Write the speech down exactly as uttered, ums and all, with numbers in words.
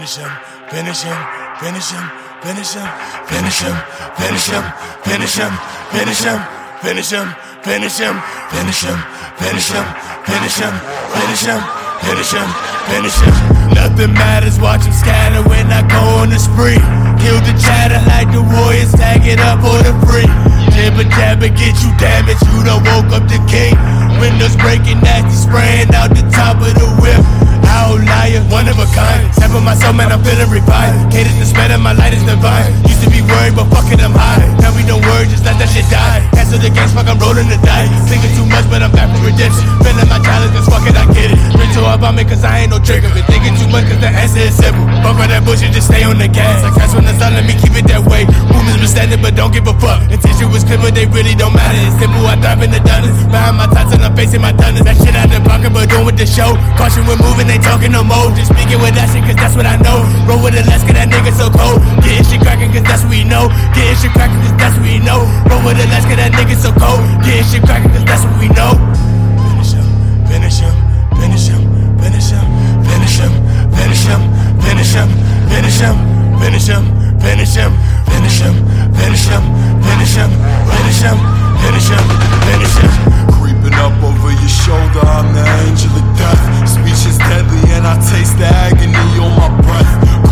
Finish him, finish him, finish him, finish him, finish him, finish him, finish him, finish him, finish him, finish him, finish him, finish him, finish him, finish him, finish him, finish him. Nothing matters, watch him scatter when I go on the spree. Kill the chatter like the Warriors, tag it up for the free. Jibber jabber, get you damaged, you done woke up the king. Windows breaking, nasty spraying out the top of the whip. Outlier, one of a kind. Step on my soul, man, I'm feeling revived. Hate is the smell of my light is divine. Used to be worried, but fuck it, I'm high. Now we don't worry, just let that shit die. Cancel the games, fuck, I'm rolling the dice. Thinking too much, but I'm back for redemption. Feeling my talent, cause fuck it, I get it. Been too hard about me, cause I ain't no trigger. Been thinking too much, cause the answer is simple. Fuck all that bullshit, just stay on the gas. Like that's when the sun, let me keep it that way. Movements been standing, but don't give a fuck. Intention was clear, but they really don't matter. It's simple, I dive in the dunners. Behind my thoughts and I'm facing my dunners. That shit out the pocket, but doing with the show. Caution when moving, they talking no more. Just speaking with that shit, cause that's what I know. Roll with the less, cause that nigga so cold. Getting shit cracking, cause that's what we know. Getting shit cracking, cause that's what we know. Roll with the less, cause that nigga so cold. Getting shit cracking, cause that's what we know. Finish him, finish him, finish him, finish him, finish him, finish him, finish him, finish him, finish him, finish him, finish him, finish him, finish him, finish him, finish him, finish him. Creeping up over your shoulder, I'm the angel of death. Speech is deadly and I taste the agony on my breath.